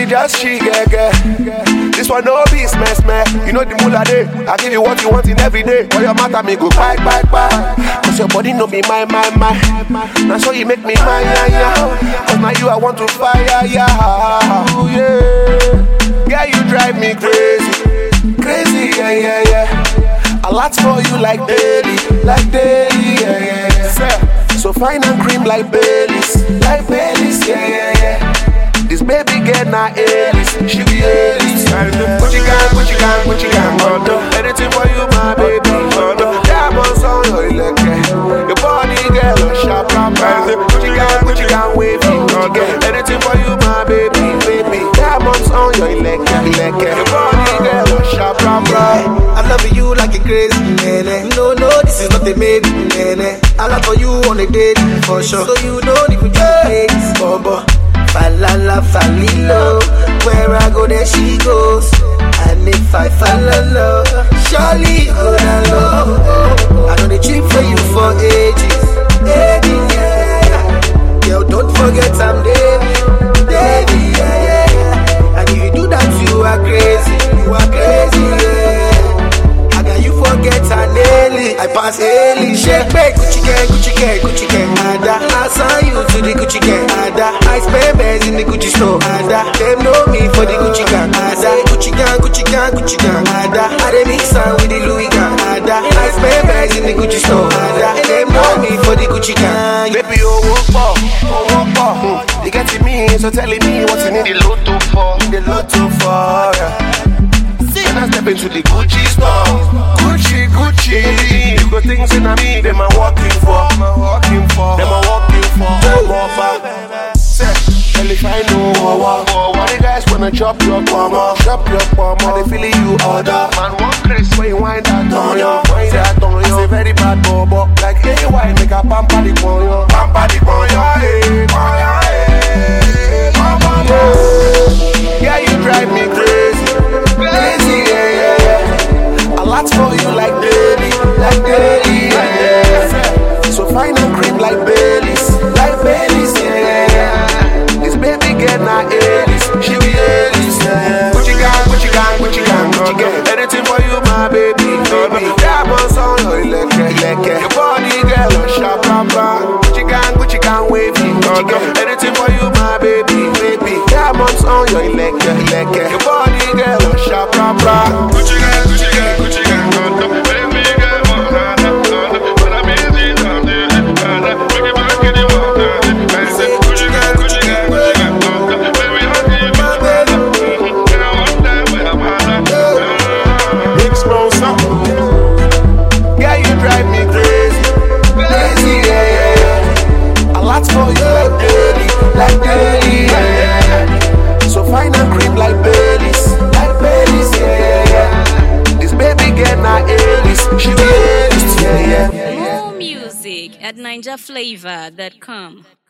be just she, yeah. This one no be smash. You know the moolah day. I give you what you want in every day. For your matter, me go bye. Cause your body no be my. Now so you make me mine, yeah. Cause now you I want to fire, yeah. Ooh, yeah. Yeah, you drive me crazy, yeah. I lot for you like daily, yeah. So fine and cream like Baileys, yeah. This baby get na Alice, she be Alice. Gucci gang, mondo. Anything for you, my baby, mondo. Diamonds on your leg, your body girl, a sharp rapper. Gucci gang, wavy, mondo. Anything for you, my baby. Diamonds on your leg, your body girl, a sharp rapper. I'm loving you like a crazy, nene. No, this is not a maybe, nene. I love for you on a date, for sure. So you don't even just bobo. Falala, falilo. Where I go, there she goes. And if I fall in love, surely go down low. I know the cheap for you for ages, yeah. Girl, don't forget I'm David, yeah. And if you do that, you are crazy, yeah. Forget her daily, I pass daily. Shake back, Gucci gang, Ada. I saw you to the Gucci gang, Ada. I spend bands in the Gucci store, Ada. Them know me for the Gucci gang, Ada. Gucci gang, Ada. I dey mix her with the Louis gang, Ada. I spend bands in the Gucci store, Ada. Them know me for the Gucci gang. Baby, oh walk for. You getting me, so telling me what you need the lotto for, yeah. When I step into the Gucci store, Gucci. You got things in me, them are walking for. Them over. Tell if I know why the guys wanna chop your bomber. And they feeling you order. Man, one Chris when you wind that on you. I say very bad bobo. Like hey, why make a pampa the ponyo? Yeah, you drive me crazy, yeah. A lot for you like daily, yeah. So fine and cream like Baileys, yeah. This baby get na Alice, she be Alice, yeah. Gucci gang. Anything for you, my baby. Diamonds on your leg, your body girl, a sharp rapper. Gucci gang, wavy, anything for you, my baby. Diamonds on your leg, your body girl, a sharp rapper. Gucci gang, baby girl, but I'm easy down there. Make it back in the water. Gucci gang, baby, I need my brother. And I want that when I'm hot. Big sponsor. Yeah, you drive me crazy, yeah. A lot for you like daily, yeah. So fine and cream like Baileys, yeah. This baby get na Alice, she be Alice, yeah. More music at NinjaFlavor.com.